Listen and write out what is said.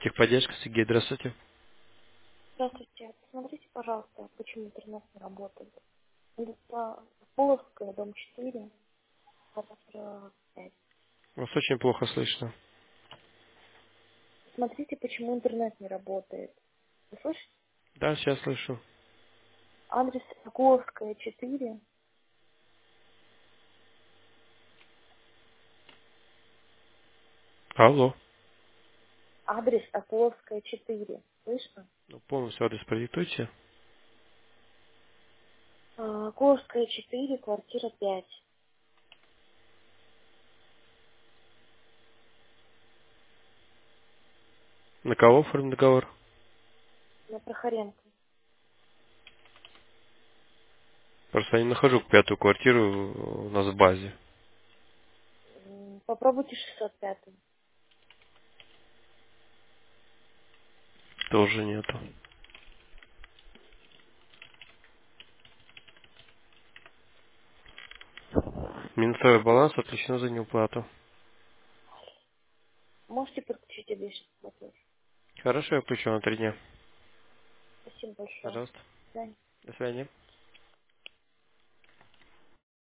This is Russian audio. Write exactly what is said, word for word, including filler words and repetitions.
Техподдержка, Сергей, здравствуйте. Здравствуйте. Посмотрите, пожалуйста, почему интернет не работает. Это Половская, дом четыре, квартира пять. Вас очень плохо слышно. Смотрите, почему интернет не работает. Вы слышите? Да, сейчас слышу. Адрес Акуловская, четыре. Алло. Адрес Акуловская, четыре. Слышно? Ну, полностью адрес продиктуйте. А, Акуловская, четыре, квартира пять. На кого оформлен договор? На Прохоренко. Просто я не нахожу пятую квартиру у нас в базе. М, Попробуйте шестьсот пятый. Тоже нету. Минусовой баланс отключен за неуплату. Можете подключить обещанный платеж? Хорошо, я включу на три дня. Спасибо большое. Пожалуйста. До свидания. До свидания.